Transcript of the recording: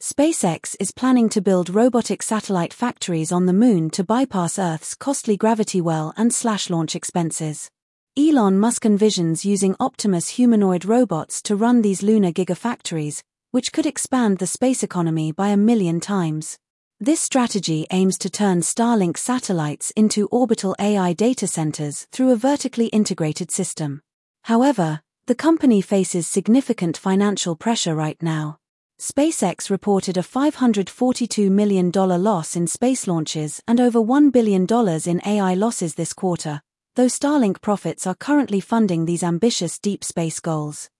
SpaceX is planning to build robotic satellite factories on the Moon to bypass Earth's costly gravity well and slash launch expenses. Elon Musk envisions using Optimus humanoid robots to run these lunar gigafactories, which could expand the space economy by 1 million times. This strategy aims to turn Starlink satellites into orbital AI data centers through a vertically integrated system. However, the company faces significant financial pressure right now. SpaceX reported a $542 million loss in space launches and over $1 billion in AI losses this quarter, though Starlink profits are currently funding these ambitious deep space goals.